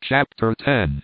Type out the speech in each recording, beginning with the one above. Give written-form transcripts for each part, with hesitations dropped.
Chapter 10.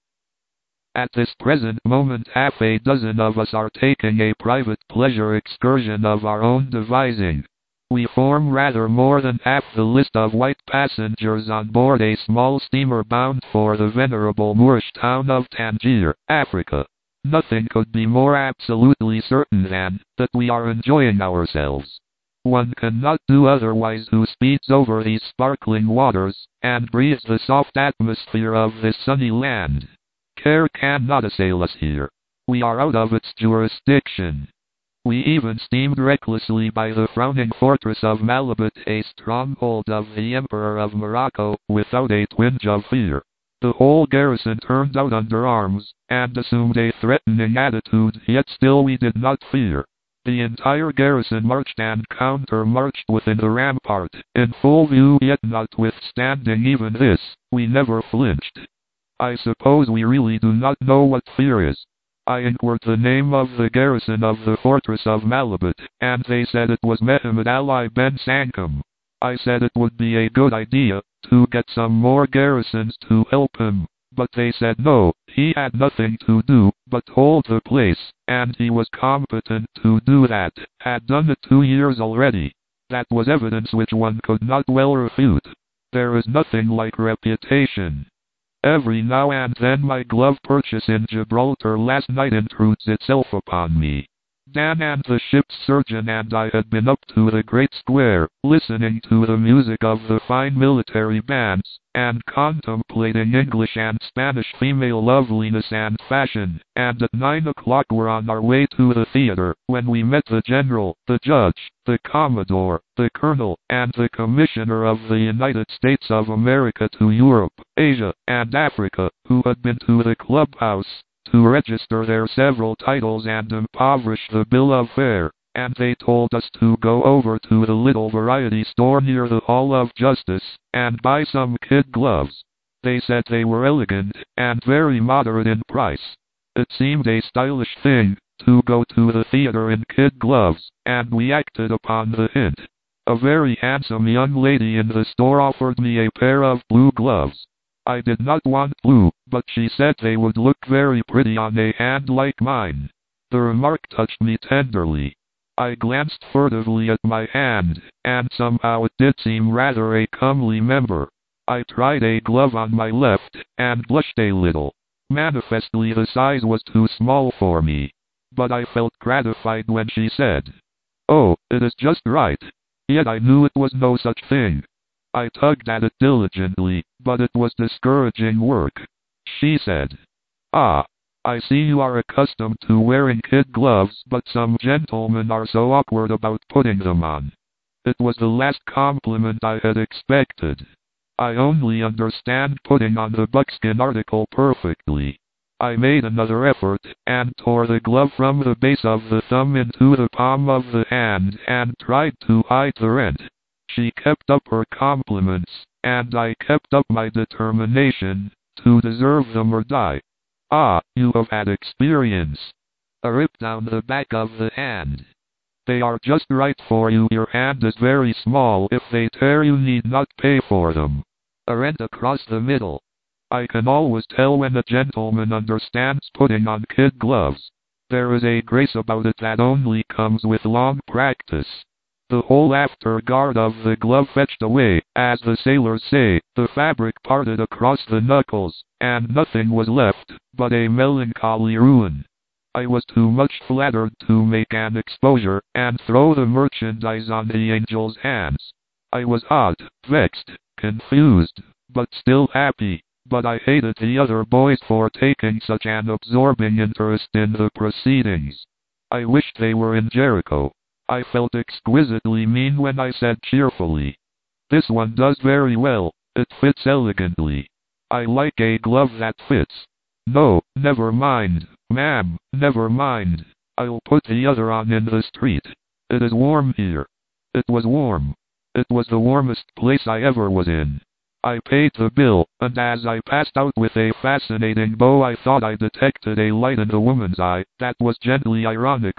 At this present moment half a dozen of us are taking a private pleasure excursion of our own devising. We form rather more than half the list of white passengers on board a small steamer bound for the venerable Moorish town of Tangier, Africa. Nothing could be more absolutely certain than that we are enjoying ourselves. One cannot do otherwise who speeds over these sparkling waters, and breathes the soft atmosphere of this sunny land. Care cannot assail us here. We are out of its jurisdiction. We even steamed recklessly by the frowning fortress of Malabit, a stronghold of the Emperor of Morocco, without a twinge of fear. The whole garrison turned out under arms, and assumed a threatening attitude, yet still we did not fear. The entire garrison marched and counter-marched within the rampart, in full view, yet notwithstanding even this, we never flinched. I suppose we really do not know what fear is. I inquired the name of the garrison of the fortress of Malabit, and they said it was Mohammed Ali Ben Sankum. I said it would be a good idea to get some more garrisons to help him, but they said no, he had nothing to do but hold the place, and he was competent to do that, had done it 2 years already. That was evidence which one could not well refute. There is nothing like reputation. Every now and then my glove purchase in Gibraltar last night intrudes itself upon me. Dan and the ship's surgeon and I had been up to the great square, listening to the music of the fine military bands, and contemplating English and Spanish female loveliness and fashion, and at 9 o'clock were on our way to the theater, when we met the general, the judge, the commodore, the colonel, and the commissioner of the United States of America to Europe, Asia, and Africa, who had been to the clubhouse to register their several titles and impoverish the bill of fare, and they told us to go over to the little variety store near the Hall of Justice, and buy some kid gloves. They said they were elegant, and very moderate in price. It seemed a stylish thing to go to the theater in kid gloves, and we acted upon the hint. A very handsome young lady in the store offered me a pair of blue gloves. I did not want blue, but she said they would look very pretty on a hand like mine. The remark touched me tenderly. I glanced furtively at my hand, and somehow it did seem rather a comely member. I tried a glove on my left, and blushed a little. Manifestly the size was too small for me. But I felt gratified when she said, "Oh, it is just right." Yet I knew it was no such thing. I tugged at it diligently, but it was discouraging work. She said, "Ah, I see you are accustomed to wearing kid gloves, but some gentlemen are so awkward about putting them on." It was the last compliment I had expected. I only understand putting on the buckskin article perfectly. I made another effort, and tore the glove from the base of the thumb into the palm of the hand, and tried to hide the rent. She kept up her compliments, and I kept up my determination to deserve them or die. "Ah, you have had experience." A rip down the back of the hand. "They are just right for you. Your hand is very small. If they tear you need not pay for them." A rent across the middle. I can always tell when a gentleman understands putting on kid gloves. There is a grace about it that only comes with long practice. The whole after guard of the glove fetched away, as the sailors say, the fabric parted across the knuckles, and nothing was left but a melancholy ruin. I was too much flattered to make an exposure, and throw the merchandise on the angel's hands. I was hot, vexed, confused, but still happy. But I hated the other boys for taking such an absorbing interest in the proceedings. I wished they were in Jericho. I felt exquisitely mean when I said cheerfully, "This one does very well, it fits elegantly. I like a glove that fits." "No, never mind, ma'am, never mind. I'll put the other on in the street. It is warm here." It was warm. It was the warmest place I ever was in. I paid the bill, and as I passed out with a fascinating bow I thought I detected a light in the woman's eye that was gently ironical.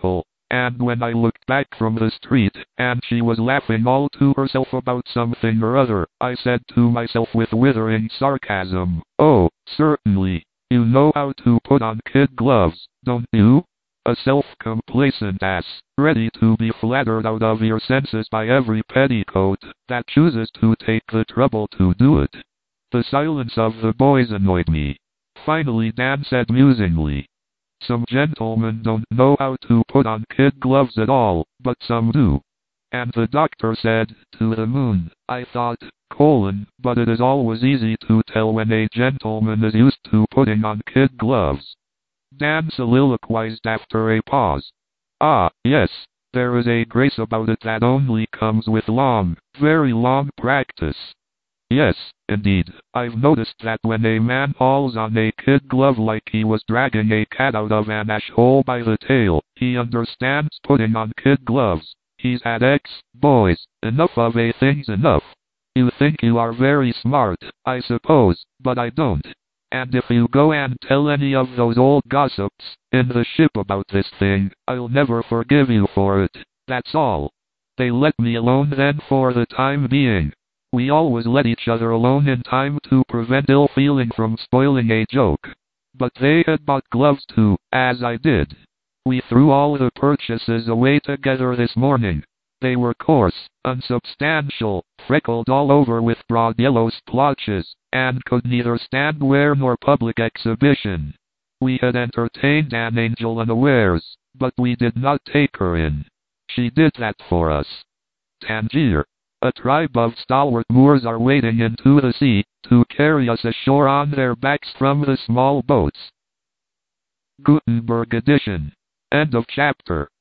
and when I looked back from the street, and she was laughing all to herself about something or other, I said to myself with withering sarcasm, "Oh, certainly. You know how to put on kid gloves, don't you? A self-complacent ass, ready to be flattered out of your senses by every petticoat that chooses to take the trouble to do it." The silence of the boys annoyed me. Finally Dan said musingly, "Some gentlemen don't know how to put on kid gloves at all, but some do." And the doctor said, "To the moon," I thought, but it is always easy to tell when a gentleman is used to putting on kid gloves. Dan soliloquized after a pause. "Ah, yes, there is a grace about it that only comes with long, very long practice. Yes, indeed, I've noticed that when a man hauls on a kid glove like he was dragging a cat out of an ash hole by the tail, he understands putting on kid gloves. He's had boys, enough of a thing's enough. You think you are very smart, I suppose, but I don't. And if you go and tell any of those old gossips in the ship about this thing, I'll never forgive you for it, that's all." They let me alone then for the time being. We always let each other alone in time to prevent ill feeling from spoiling a joke. But they had bought gloves too, as I did. We threw all the purchases away together this morning. They were coarse, unsubstantial, freckled all over with broad yellow splotches, and could neither stand wear nor public exhibition. We had entertained an angel unawares, but we did not take her in. She did that for us. Tangier. A tribe of stalwart Moors are wading into the sea to carry us ashore on their backs from the small boats. Gutenberg edition. End of chapter.